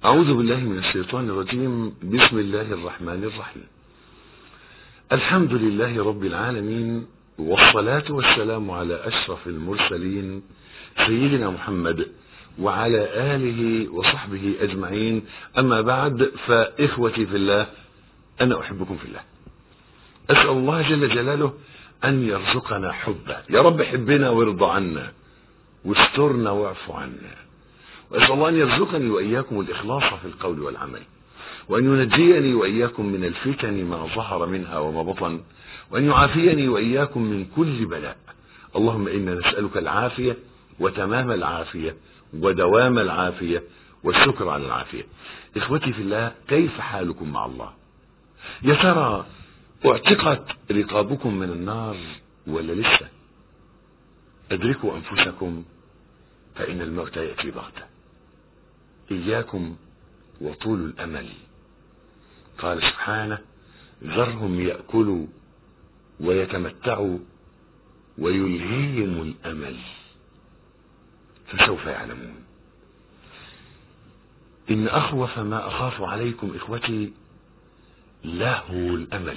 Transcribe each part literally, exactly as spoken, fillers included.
أعوذ بالله من الشيطان الرجيم. بسم الله الرحمن الرحيم. الحمد لله رب العالمين، والصلاة والسلام على أشرف المرسلين سيدنا محمد وعلى آله وصحبه أجمعين. أما بعد، فإخوتي في الله، أنا أحبكم في الله. أسأل الله جل جلاله أن يرزقنا حبه. يا رب حبنا وارضى عنا واسترنا واعف عنا. وأسأل الله أن يرزقني وإياكم الإخلاص في القول والعمل، وأن ينجيني وإياكم من الفتن ما ظهر منها وما بطن، وأن يعافيني وإياكم من كل بلاء. اللهم إنا نسألك العافية وتمام العافية ودوام العافية والشكر على العافية. إخوتي في الله، كيف حالكم مع الله؟ يا ترى اعتقت رقابكم من النار ولا لسه؟ أدركوا أنفسكم فإن الموت يأتي بغتة. إياكم وطول الأمل. قال سبحانه: ذرهم يأكلوا ويتمتعوا ويلهيهم الأمل فسوف يعلمون. إن أخوف ما أخاف عليكم إخوتي لهو الأمل.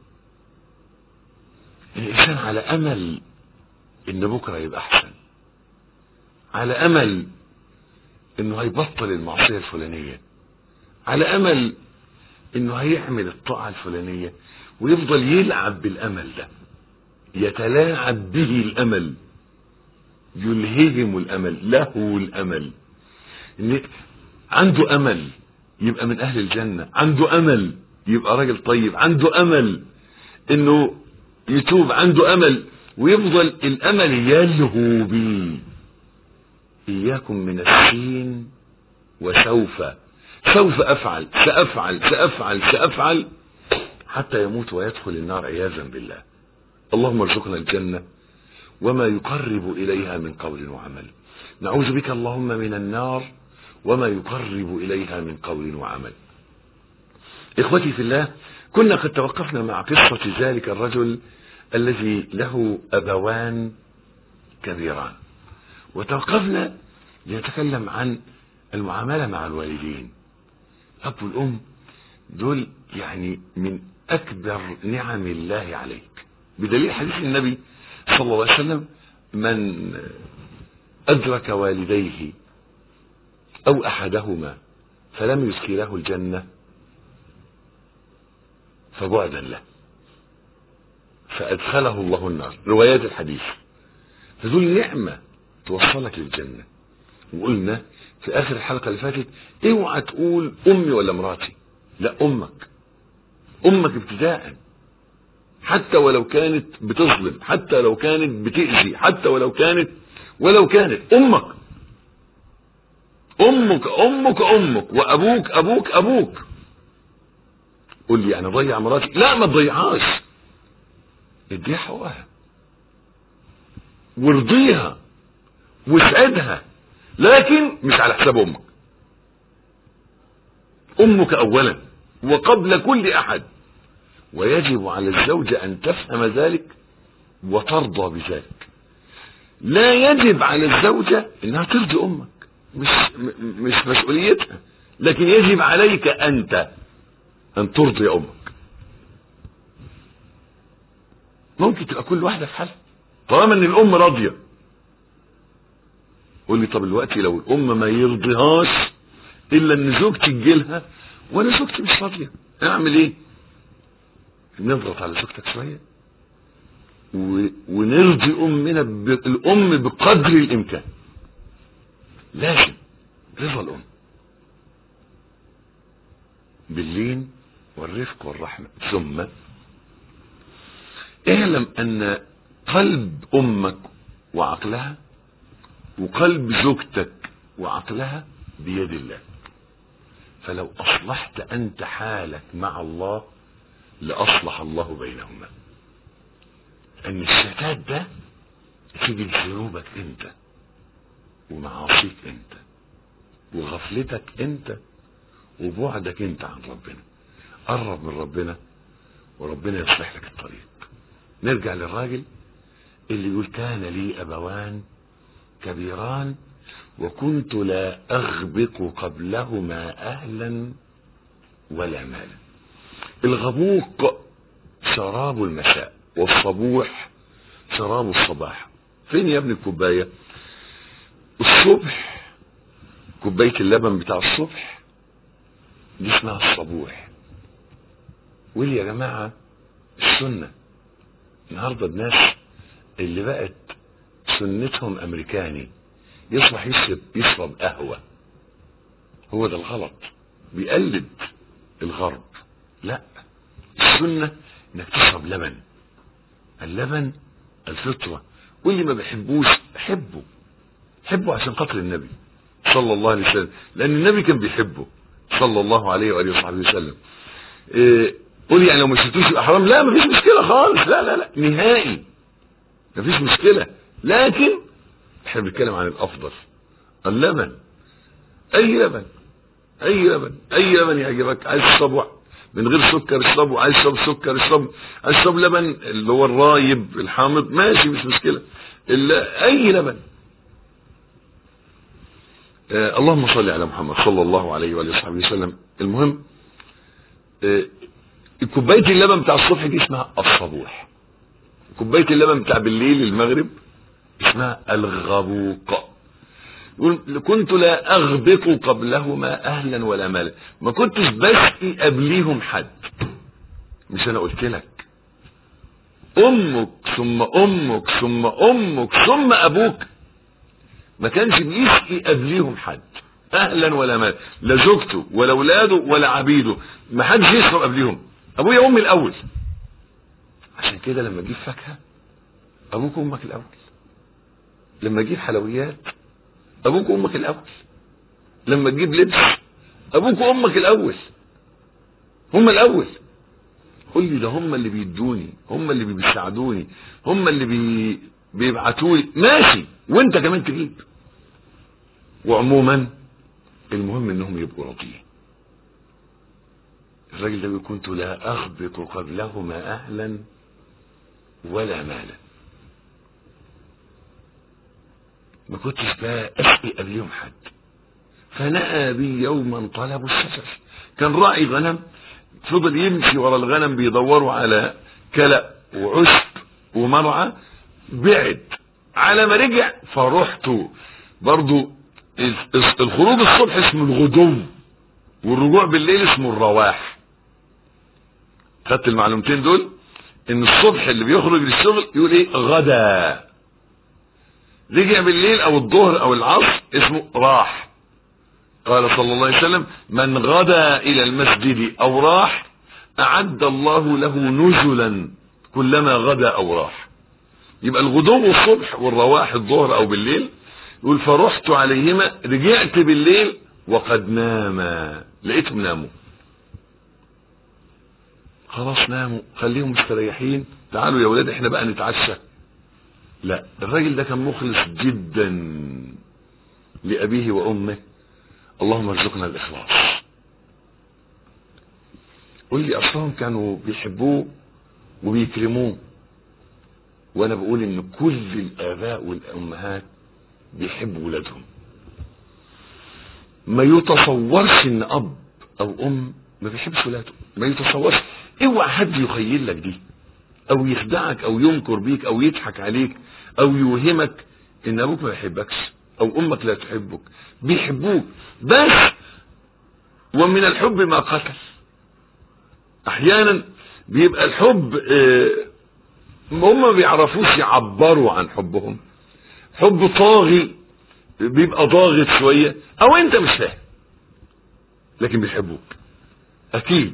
الإنسان على أمل إن بكرة يبقى أحسن، على أمل إنه هيبطل المعصية الفلانية، على أمل إنه هيعمل الطاعة الفلانية، ويفضل يلعب بالأمل ده، يتلاعب به الأمل، يلهيهم الأمل، له الأمل. إن عنده أمل يبقى من أهل الجنة، عنده أمل يبقى راجل طيب، عنده أمل إنه يتوب، عنده أمل، ويفضل الأمل يلهو به. إياكم من السين وسوف، سوف أفعل، سأفعل سأفعل سأفعل حتى يموت ويدخل النار عياذا بالله. اللهم ارزقنا الجنة وما يقرب إليها من قول وعمل. نعوذ بك اللهم من النار وما يقرب إليها من قول وعمل. إخوتي في الله، كنا قد توقفنا مع قصة ذلك الرجل الذي له أبوان كبيران، وتوقفنا لنتكلم عن المعاملة مع الوالدين. الأب والأم دول يعني من أكبر نعم الله عليك، بدليل حديث النبي صلى الله عليه وسلم: من أدرك والديه أو أحدهما فلم يدخله الجنة فبعدا له فأدخله الله النار. روايات الحديث. فدول نعمة توصلك للجنة. وقلنا في آخر الحلقة اللي فاتت: اوعى تقول أمي ولا مراتي، لا، أمك، أمك ابتداء، حتى ولو كانت بتظلم، حتى لو كانت بتأذي، حتى ولو كانت ولو كانت أمك. أمك أمك أمك وأبوك أبوك أبوك. قول لي أنا ضيع مراتي؟ لا، ما تضيعهاش، اديها حقها وارضيها واسعدها، لكن مش على حساب امك. امك اولا وقبل كل احد، ويجب على الزوجة ان تفهم ذلك وترضى بذلك. لا يجب على الزوجة انها ترضي امك، مش مش مسؤوليتها، لكن يجب عليك انت ان ترضي امك. ممكن تبقى كل واحدة في حالها طالما ان الام راضية. قول لي طب دلوقتي لو الام ما يرضيهاش الا ان زوجتي تجيلها وانا زوجتي مش راضيه، اعمل ايه؟ نضغط على زوجتك شويه و... ونرضي امنا ب... الام بقدر الامكان. لازم رضا الام باللين والرفق والرحمه. ثم اعلم ان قلب امك وعقلها وقلب زوجتك وعقلها بيد الله. فلو أصلحت أنت حالك مع الله لأصلح الله بينهما. أن الشتات ده تيجي ذنوبك أنت ومعاصيك أنت وغفلتك أنت وبعدك أنت عن ربنا. قرب من ربنا وربنا يصلح لك الطريق. نرجع للراجل اللي يقول: كان لي أبوان كبيران وكنت لا أغبق قبلهما أهلا ولا مالا. الغبوق شراب المساء، والصبوح شراب الصباح. فين يا ابني الكوباية؟ الصبح كوباية اللبن بتاع الصبح دي اسمها الصبوح. ولي يا جماعة السنة النهاردة الناس اللي بقت سنتهم امريكاني، يصبح يشرب يشرب قهوة. هو ده الغلط، بيقلد الغرب. لا، السنة انك تشرب لبن. اللبن الفطرة، واللي ما بيحبوش حبه، حبه عشان خاطر النبي صلى الله عليه وسلم، لان النبي كان بيحبه صلى الله عليه وآله وصحبه وسلم. إيه قول يعني لو ما شربتوش يبقى حرام؟ لا، مفيش مشكلة خالص، لا لا لا نهائي مفيش مشكلة، لكن احنا بنتكلم عن الافضل. اللبن، اي لبن اي لبن اي لبن يعجبك. عايز تشربه من غير سكر اشربه، عايز تشرب سكر اشربه، عايز تشرب لبن اللي هو الرايب الحامض ماشي مش مشكلة، اي لبن. آه اللهم صل على محمد صلى الله عليه وآله وصحبه وسلم. المهم آه كوباية اللبن بتاع الصبح دي اسمها الصبوح. كوباية اللبن بتاع بالليل المغرب اسمها الغبوق. كنت لا اغبق قبلهما اهلا ولا مالا، ما كنتش بسقي قبليهم حد. مش انا قلت لك امك ثم امك ثم امك ثم ابوك؟ ما كانش بيسقي قبليهم حد اهلا ولا مالا، لا زوجته ولا اولاده ولا عبيده، ما حدش يشرب قبليهم. ابويا وامي الاول. عشان كده لما تجيب فاكهه ابوك وامك الاول، لما تجيب حلويات ابوك وامك الاول، لما تجيب لبس ابوك وامك الاول، هم الاول. قول لي ده هم اللي بيدوني، هم اللي بيساعدوني، هم اللي بي... بيبعتولي، ماشي، وانت كمان تجيب. وعموما المهم انهم يبقوا راضيين. الراجل ده بيقول كنت لا اغبط قبلهما اهلا ولا مالا، ما كنتش بقى اسقي قبليهم حد. فنأى بي يوما طلب الشجر. كان راعي غنم، فضل يمشي ورا الغنم بيدوروا على كلأ وعشب ومرعى، بعد على ما رجع فرحت. برضو الخروج الصبح اسمه الغدو، والرجوع بالليل اسمه الرواح. خدت المعلومتين دول؟ ان الصبح اللي بيخرج للشغل يقول ايه؟ غدا. رجع بالليل او الظهر او العصر اسمه راح. قال صلى الله عليه وسلم من غدا الى المسجد او راح اعد الله له نزلا كلما غدا او راح. يبقى الغدو الصبح، والرواح الظهر او بالليل. يقول فرحت عليهما، رجعت بالليل وقد ناما، لقيتهم ناموا. خلاص ناموا، خليهم مستريحين، تعالوا يا ولاد احنا بقى نتعشى. لا، الراجل ده كان مخلص جدا لأبيه وأمه. اللهم ارزقنا الإخلاص. قل لي أصلهم كانوا بيحبوه وبيكرموه، وأنا بقول إن كل الآباء والأمهات بيحبوا ولادهم. ما يتصورش إن أب أو أم ما بيحبش ولاده، ما يتصورش. اوعى حد يخيل لك دي، او يخدعك، او ينكر بيك، او يضحك عليك، او يوهمك ان ابوك ما يحبكش او امك لا تحبك. بيحبوك، بس ومن الحب ما قتل. احيانا بيبقى الحب اه هم ما بيعرفوش يعبروا عن حبهم، حب طاغي بيبقى ضاغط شوية، او انت مش فاهم، لكن بيحبوك اكيد.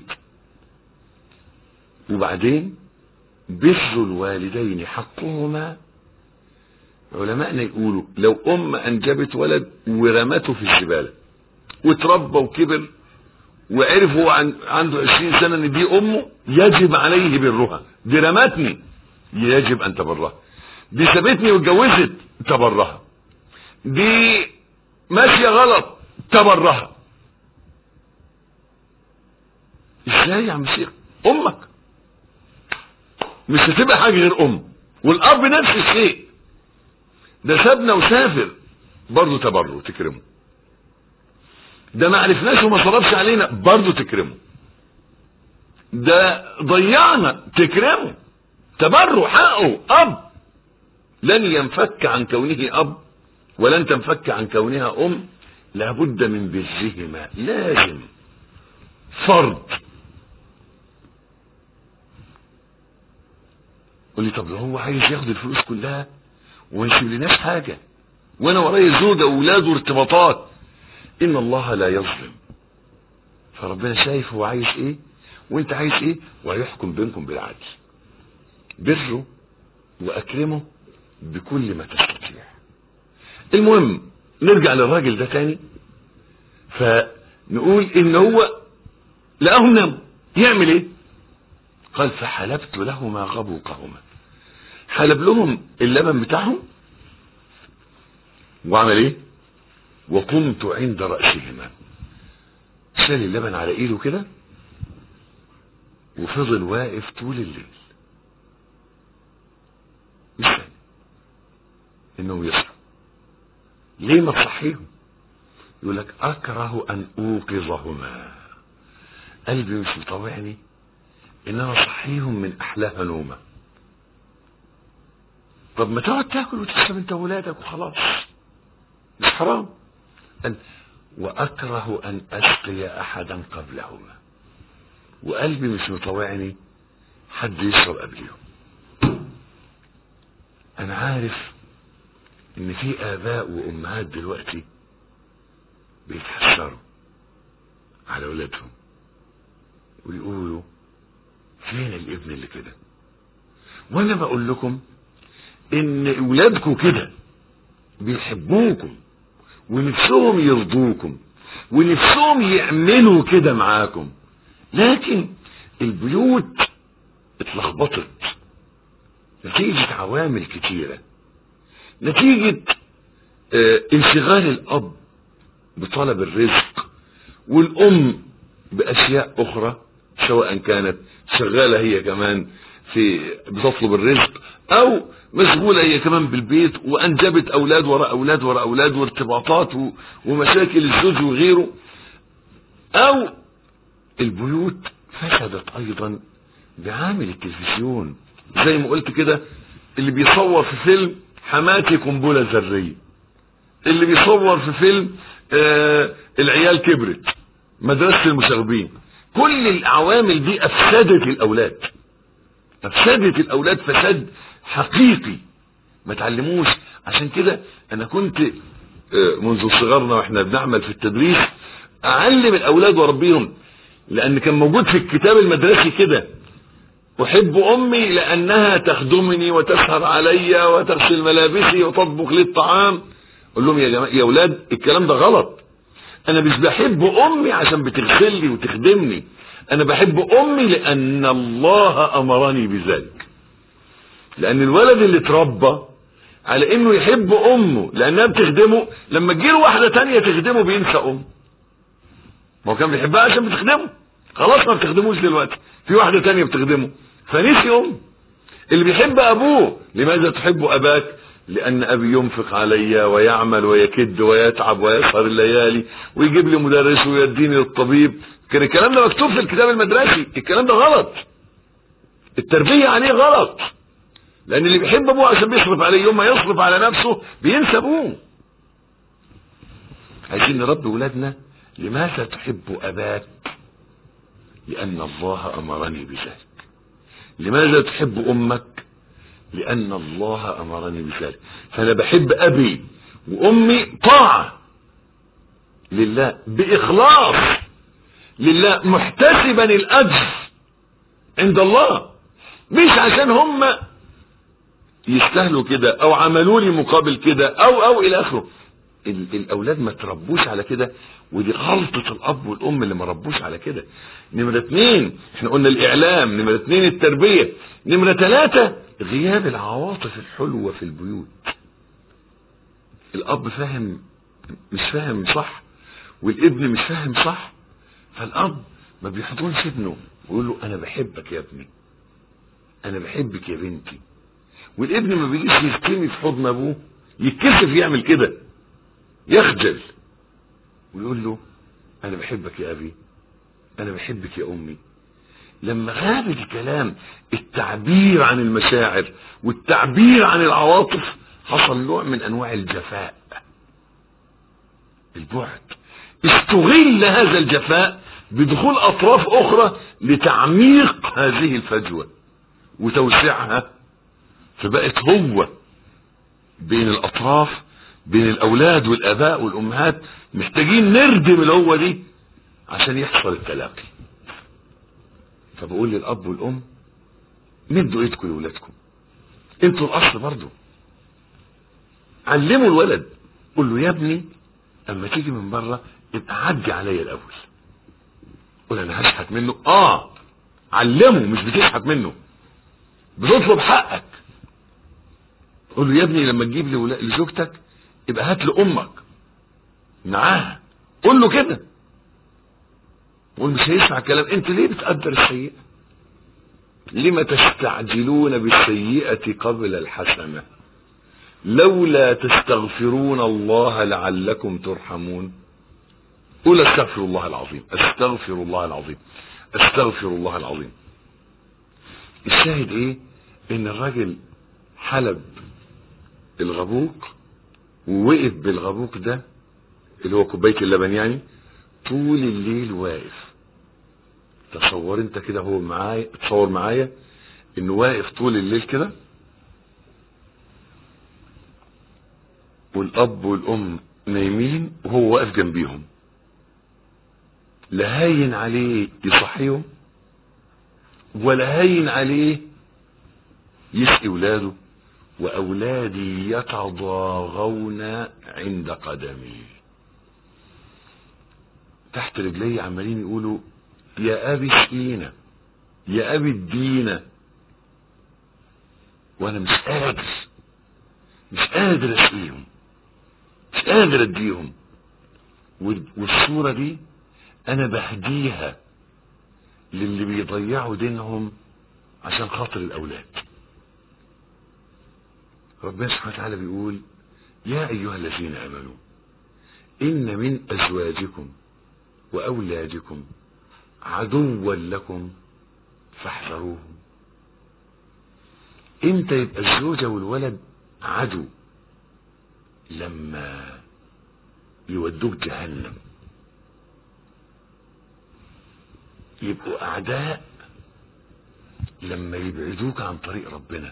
وبعدين بر الوالدين حقهما. علماءنا يقولوا لو ام انجبت ولد ورمته في الزبالة وتربى وكبر وعرف هو عنده عشرين سنة ان دي امه، يجب عليه برها. دي رمتني، يجب ان تبرها. دي سابتني واتجوزت، تبرها. دي ماشية غلط، تبرها. ازاي يا عم شيخ؟ امك مش هتبقى حاجة غير ام. والاب نفس الشيء، ده سابنا وسافر برضه تبره تكرمه. ده ما عرفناش وما صرفش علينا برضه تكرمه. ده ضيعنا تكرمه. تبره حقه. اب لن ينفك عن كونه اب ولن تنفك عن كونها ام، لابد من برهما، لازم فرض. قول لي طب لو هو عايز ياخد الفلوس كلها وما يسيبلناش حاجه وانا ورايا زوجه واولاد وارتباطات، ان الله لا يظلم. فربنا شايف هو عايز ايه وانت عايز ايه وهيحكم بينكم بالعدل. بره واكرمه بكل ما تستطيع. المهم نرجع للراجل ده تاني، فنقول ان هو لقاهم ناموا، يعمل ايه؟ قال فحلبت لهما غبوقهما. حلب لهم اللبن بتاعهم وعمل ايه؟ وقمت عند رأسهما. شال اللبن على ايده كده وفضل واقف طول الليل مستني انهم يصحوا. ليه ما تصحيهم؟ يقول لك اكره ان اوقظهما، قلبي مش مطوعني ان انا اصحيهم من احلاها نومه. طب ما تقعد تاكل وتشرب انت وولادك وخلاص، مش حرام؟ قال واكره ان اسقي احدا قبلهما، وقلبي مش مطوعني حد يشرب قبليهم. انا عارف ان في اباء وامهات دلوقتي بيتحسروا على اولادهم ويقولوا فين الابن اللي كده. وانا بقول لكم ان اولادكم كده بيحبوكم ونفسهم يرضوكم ونفسهم يعملوا كده معاكم، لكن البيوت اتلخبطت نتيجة عوامل كتيرة، نتيجة اه انشغال الاب بطلب الرزق والام باشياء اخرى، سواء كانت شغالة هي كمان في بتطلب الرزق او مشغولة هي كمان بالبيت وانجبت اولاد وراء اولاد وراء اولاد وارتباطات ومشاكل الزوج وغيره، او البيوت فسدت ايضا بعامل التلفزيون. زي ما قلت كده، اللي بيصور في فيلم حماتي قنبلة ذرية، اللي بيصور في فيلم آه العيال كبرت، مدرسة المشاغبين. كل العوامل دي افسدت الاولاد، افسدت الاولاد فساد حقيقي ما تعلموش. عشان كده انا كنت آه منذ صغرنا واحنا بنعمل في التدريس اعلم الاولاد واربيهم، لان كان موجود في الكتاب المدرسي كده: احب امي لانها تخدمني وتسهر علي وتغسل ملابسي وتطبخ لي الطعام. اقول لهم يا جماعه يا اولاد الكلام ده غلط. انا مش بحب امي عشان بتغسل لي وتخدمني، انا بحب امي لان الله امرني بذلك. لان الولد اللي اتربى على انه يحب امه لانها بتخدمه، لما تجيله واحده تانية تخدمه بينسى امه. ما هو كان بيحبها عشان بتخدمه، خلاص ما بتخدموش دلوقتي، في واحده تانية بتخدمه فنسي امه. اللي بيحب ابوه: لماذا تحب اباك؟ لان ابي ينفق علي ويعمل ويكد ويتعب ويسهر الليالي ويجيب لي مدرس ويديني للطبيب. كان الكلام ده مكتوب في الكتاب المدرسي. الكلام ده غلط، التربيه عليه غلط. لان اللي بيحب ابوه عشان بيصرف عليه، يوم ما يصرف على نفسه بينسى ابوه. عايزين نربي ولادنا: لماذا تحب اباك؟ لان الله امرني بذلك. لماذا تحب امك؟ لان الله امرني بذلك. فانا بحب ابي وامي طاعة لله باخلاص لله، محتسبا الاجر عند الله، مش عشان هم يستاهلوا كده او عملوا لي مقابل كده او او الى اخره. الاولاد ما تربوش على كده، ودي غلطة الاب والام اللي ما ربوش على كده. نمرة اتنين احنا قلنا الاعلام، نمرة اتنين التربية، نمرة تلاتة غياب العواطف الحلوة في البيوت. الاب فاهم مش فاهم صح والابن مش فاهم صح، فالاب ما بيحضنش ابنه ويقول له انا بحبك يا ابني، انا بحبك يا بنتي. والابن ما بيجيش يرتمي في حضن ابوه، يتكسف يعمل كده. يخجل ويقول له انا بحبك يا ابي، انا بحبك يا امي. لما غاب الكلام التعبير عن المشاعر والتعبير عن العواطف حصل نوع من انواع الجفاء، البعد. استغل هذا الجفاء بدخول اطراف اخرى لتعميق هذه الفجوة وتوسيعها، فبقت هو بين الاطراف، بين الاولاد والاباء والامهات محتاجين نردم الهوة دي عشان يحصل التلاقي. فبقول للاب والام مدوا ايدكم لولادكم، انتوا الاصل برضو. علموا الولد، قول له يا ابني اما تيجي من بره ابقى عدي عليا الاول. قول انا هشحت منه، اه علمه، مش بتشحت منه، بتطلب حقك. قول له يا ابني لما تجيب لي لزوجتك يبقى هات لامك معاها، قول له كده. قول مش هيسمع كلام. انت ليه بتقدر السيئة؟ لما تستعجلون بالسيئة قبل الحسنة لولا تستغفرون الله لعلكم ترحمون. قول استغفر الله العظيم، استغفر الله العظيم، استغفر الله العظيم. الشاهد ايه؟ ان الراجل حلب الغبوق ووقف بالغبوق ده اللي هو كوباية اللبن يعني طول الليل واقف. تصور انت كده هو معايا، تصور معايا انه واقف طول الليل كده، والاب والام نايمين وهو واقف جنبيهم. لا هين عليه يصحيهم ولا هين عليه يسقي ولاده. واولادي يتضاغون عند قدمي، تحت رجلي عمالين يقولوا يا ابي اسقينا، يا ابي ادينا، وانا مش قادر مش قادر اسقيهم، مش قادر اديهم. والصورة دي انا بهديها للي بيضيعوا دينهم عشان خاطر الاولاد. ربنا سبحانه وتعالى بيقول يا ايها الذين امنوا ان من ازواجكم واولادكم عدوا لكم فاحذروهم. امتى يبقى الزوجة والولد عدو؟ لما يودوك جهنم، يبقوا اعداء لما يبعدوك عن طريق ربنا،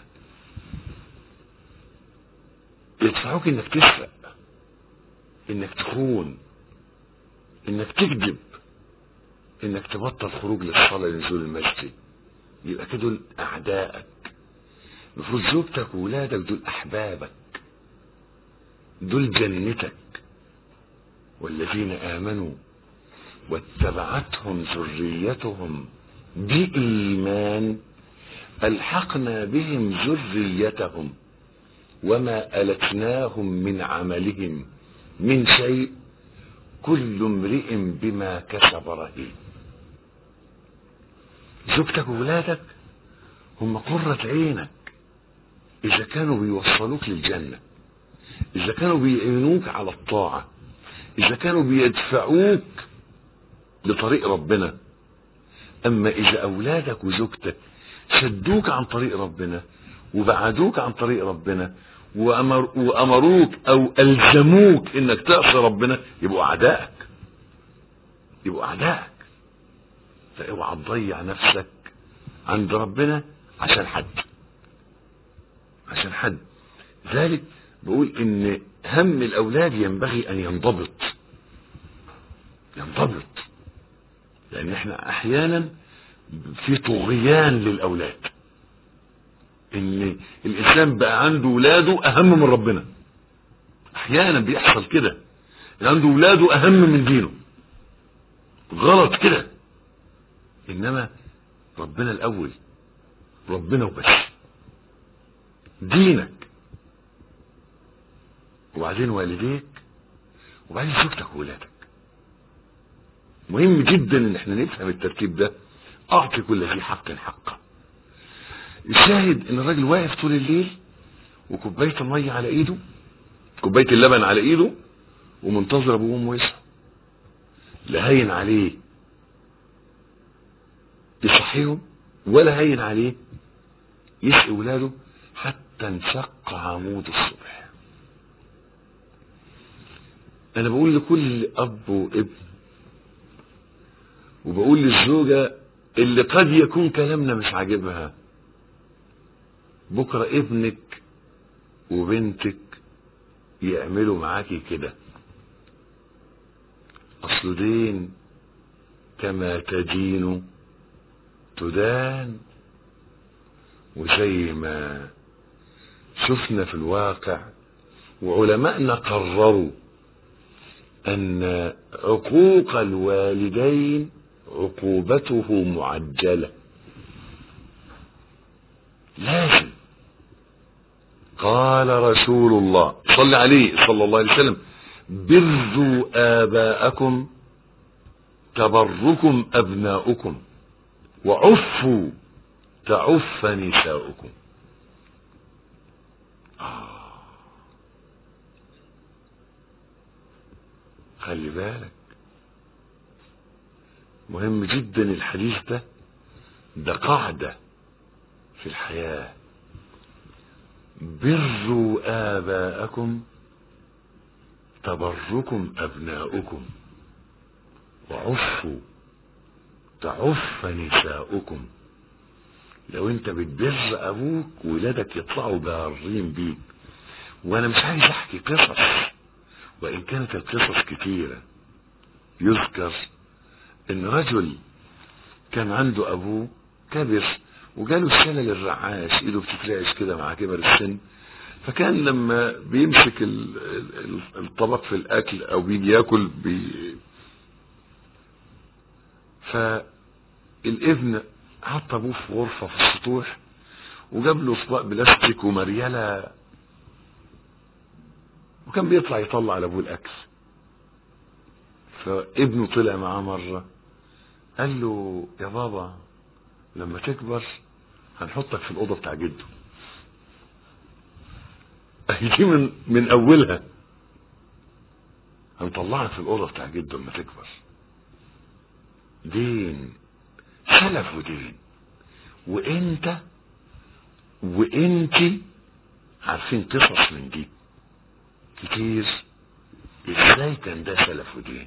يدفعوك انك تسرق، انك تخون، انك تكذب، انك تبطل خروج للصلاة لنزول المسجد. يبقى كده دول اعدائك. المفروض زوجتك وولادك دول احبابك، دول جنتك. والذين امنوا واتبعتهم ذريتهم بإيمان ألحقنا بهم ذريتهم وما ألتناهم من عملهم من شيء كل امرئ بما كسب رهين. زوجتك وولادك هم قرة عينك إذا كانوا بيوصلوك للجنة، إذا كانوا بيعينوك على الطاعة، إذا كانوا بيدفعوك لطريق ربنا. أما إذا أولادك وزوجتك شدوك عن طريق ربنا وبعدوك عن طريق ربنا وأمر وأمروك أو ألزموك إنك تعصي ربنا، يبقوا أعدائك، يبقوا أعدائك. فاوعى تضيع نفسك عند ربنا عشان حد، عشان حد. ذلك بقول إن هم الأولاد ينبغي أن ينضبط، ينضبط، لأن احنا أحيانا في طغيان للأولاد، إن الإنسان بقى عنده ولاده أهم من ربنا. أحيانا بيحصل كده، عنده ولاده أهم من دينه. غلط كده، إنما ربنا الأول، ربنا وبس، دينك وبعدين والديك وبعدين زوجتك وولادك. مهم جدا ان احنا نفهم الترتيب ده. اعطي كل ذي حق حقه. الشاهد ان الراجل واقف طول الليل وكوبايه الميه على ايده، كوبايه اللبن على ايده، ومنتظر ابوه وامه يصحوا، لا هين عليه يصحيهم ولا هين عليه يسقي ولاده حتى انشق عمود الصبح. انا بقول لكل اب وابن، وبقول للزوجة اللي قد يكون كلامنا مش عاجبها، بكرة ابنك وبنتك يعملوا معاكي كده. اصل دين كما تدين تدان. وزي ما شفنا في الواقع وعلماءنا قرروا ان عقوق الوالدين عقوبته معجلة لازم. قال رسول الله صلى عليه صلى الله عليه وسلم: بروا آباءكم تبركم أبناؤكم وعفوا تعف نساؤكم. آه. خلي بالك، مهم جدا الحديث ده، ده قاعدة في الحياة. بروا آباءكم تبركم أبناؤكم وعفوا تعف نساؤكم. لو انت بتبر ابوك ولادك يطلعوا بارين بيك. وانا مش عايز احكي قصص، وان كانت القصص كتيرة. يذكر ان رجل كان عنده ابوه كبر وجاله الشلل الرعاش، ايده بتترعش كده مع كبر السن، فكان لما بيمسك الطبق في الاكل او بيجي ياكل بي فالابن حط ابوه في غرفة في السطوح وجاب له اطباق بلاستيك ومريالة، وكان بيطلع يطلع لابوه الاكل. فابنه طلع معاه مرة قال له: يا بابا لما تكبر هنحطك في الأوضة بتاع جده. دي من من اولها، هنطلعك في الأوضة بتاع جده لما تكبر. دين سلف ودين. وانت وانتي عارفين قصص من دي كتير ازاي كان ده سلف ودين.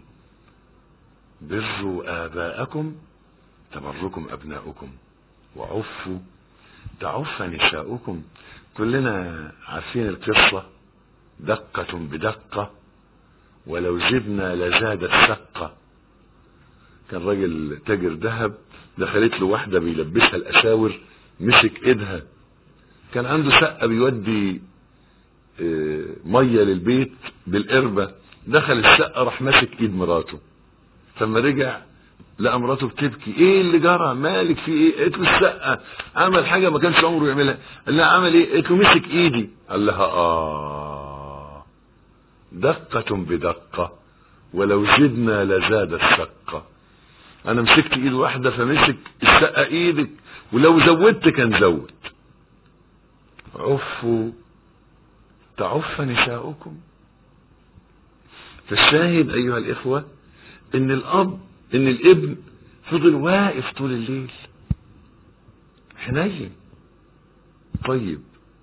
بروا آباءكم تبركم أبناؤكم وعفوا تعف نساؤكم. كلنا عارفين القصة، دقة بدقة ولو زدنا لزادت سقة. كان راجل تاجر ذهب، دخلت له واحدة بيلبسها الأساور، مسك ايدها. كان عنده شقة بيودي مية للبيت بالقربة، دخل الشقة راح ماسك ايد مراته. فلما رجع لقى مراته بتبكي: ايه اللي جرى؟ مالك في ايه؟ قالت له: الشقة عمل حاجة ما كانش عمره يعملها. قال لها: عمل ايه؟ قالت له: مسك ايدي. قال لها: اه دقة بدقة ولو زدنا لزاد الشقة. انا مسكت ايد واحدة فمسك الشقة ايدك، ولو زودت كان زود. عفوا تعف نساؤكم. فالشاهد ايها الاخوة ان الاب ان الابن فضل واقف طول الليل، حنين طيب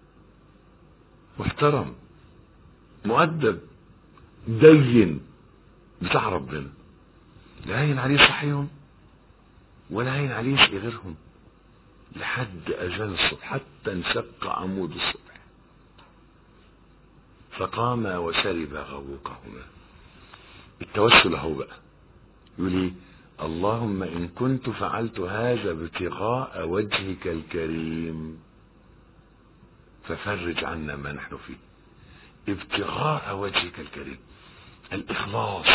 محترم مؤدب دين بتاع ربنا، لا هين عليه صحيهم ولا هين عليه يسقي غيرهم لحد اذان الصبح، حتى انشق عمود الصبح. فقام وشرب غوقهما. التوسل اهو بقى، يقول ايه؟ اللهم ان كنت فعلت هذا ابتغاء وجهك الكريم ففرج عنا ما نحن فيه. ابتغاء وجهك الكريم، الاخلاص.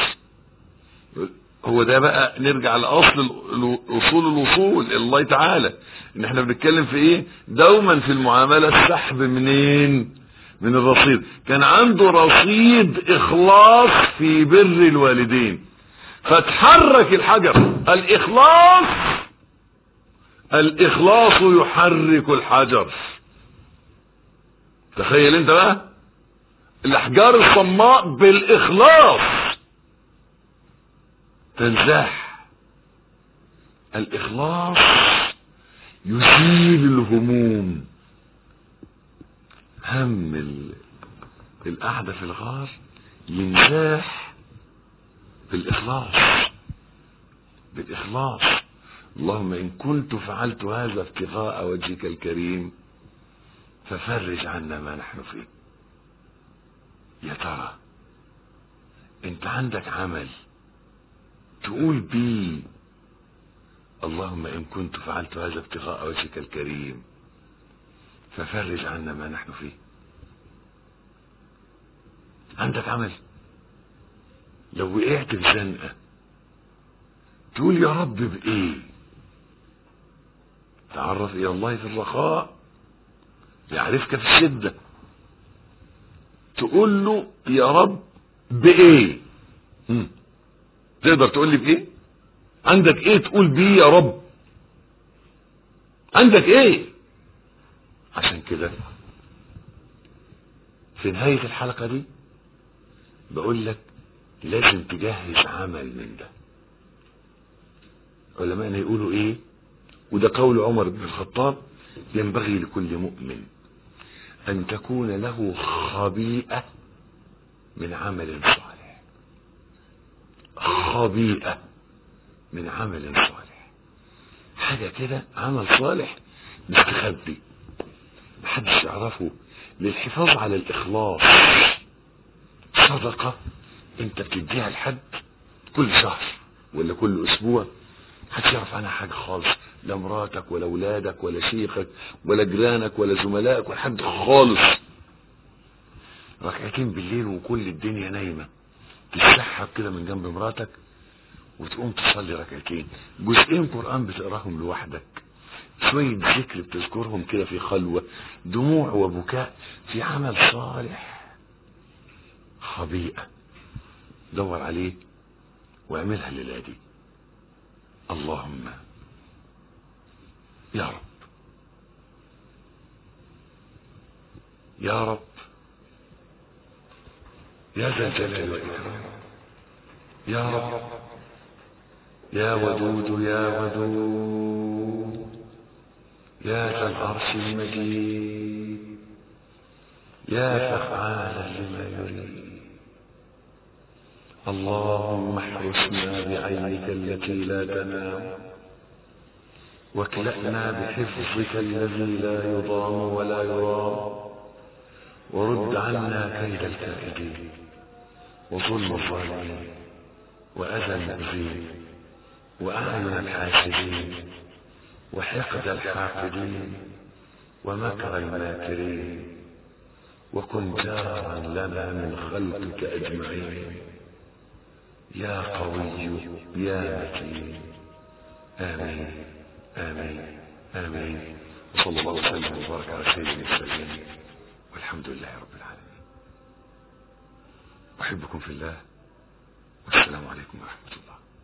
هو ده بقى نرجع لاصل اصول الوصول الى الله تعالى، ان احنا بنتكلم في ايه؟ دوما في المعامله السحب منين؟ من الرصيد. كان عنده رصيد اخلاص في بر الوالدين، فتحرك الحجر. الاخلاص الاخلاص يحرك الحجر. تخيل انت بقى الاحجار الصماء بالاخلاص تنزاح. الاخلاص يزيل الهموم. هم القعدة في الغار ينزاح بالاخلاص. بالاخلاص. اللهم ان كنت فعلت هذا ابتغاء وجهك الكريم ففرج عنا ما نحن فيه. يا ترى انت عندك عمل تقول بيه اللهم ان كنت فعلت هذا ابتغاء وجهك الكريم ففرج عنا ما نحن فيه؟ عندك عمل لو وقعت في زنقه تقول يا رب بايه؟ تعرف الى الله في الرخاء يعرفك في الشده. تقول له يا رب بايه؟ هم. تقدر تقول لي بايه؟ عندك ايه تقول بيه يا رب؟ عندك ايه؟ عشان كده في نهاية الحلقة دي بقول لك لازم تجهز عمل من ده. علماءنا يقولوا ايه؟ وده قول عمر بن الخطاب: ينبغي لكل مؤمن ان تكون له خبيئة من عمل صالح. خبيئة من عمل صالح، حاجة كده عمل صالح مستخبي محدش يعرفه، للحفاظ على الاخلاص. صدقة انت بتديها لحد كل شهر ولا كل اسبوع، محدش يعرف عنها حاجة خالص، لا مراتك ولا اولادك ولا شيخك ولا جيرانك ولا زملائك ولا حد خالص. ركعتين بالليل وكل الدنيا نايمة، تسحب كده من جنب مراتك وتقوم تصلي ركعتين، جزئين قرآن بتقراهم لوحدك، شوية ذكر بتذكرهم كده في خلوة، دموع وبكاء في عمل صالح. خبيئة دور عليه واعملها الليلة دي. اللهم يا رب يا رب يا ذا الجلال والإكرام، يا رب يا ودود يا ودود يا ذا العرش المجيد يا فعالا لما يريد. اللهم احرسنا بعينك التي لا تنام، واكلأنا بحفظك الذي لا يضام ولا يرام، ورد عنا كيد الكائدين وظلم الظالمين وأذى المؤذين وأعين الحاسدين وحقد الحاقدين ومكر الماكرين، وكن جارا لنا من خلقك أجمعين يا قوي يا متين. آمين آمين آمين. وصلى الله وسلم وبارك على سيدنا السلام، والحمد لله رب العالمين. أحبكم في الله، والسلام عليكم ورحمة الله.